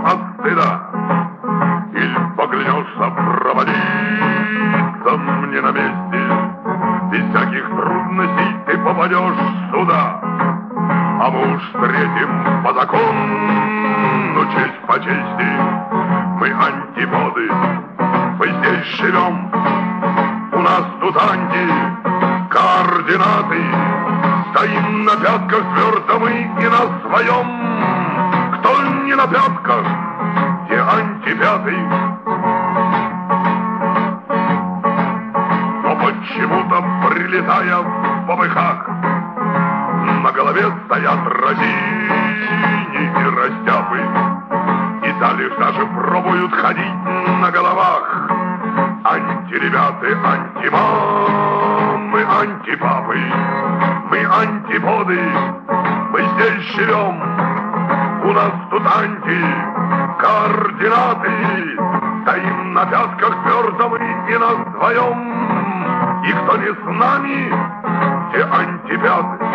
от стыда. Или поклянешься провалиться мне на месте, без всяких трудностей ты попадешь сюда. А мы уж встретим по закону, честь по чести. Мы антиподы, мы здесь живем. У нас тут координаты. Стоим на пятках твердо мы и на своем. Кто не на пятках, те антипятый. Но почему-то, прилетая в попыхах, на голове стоят разини и растяпы. И далее даже пробуют ходить на головах. Антиребяты, антимамы, антипапы. Мы антиподы, мы здесь живем. У нас тут координаты. Стоим на пятках твердо мы и на своем. И кто не с нами, те антипяты.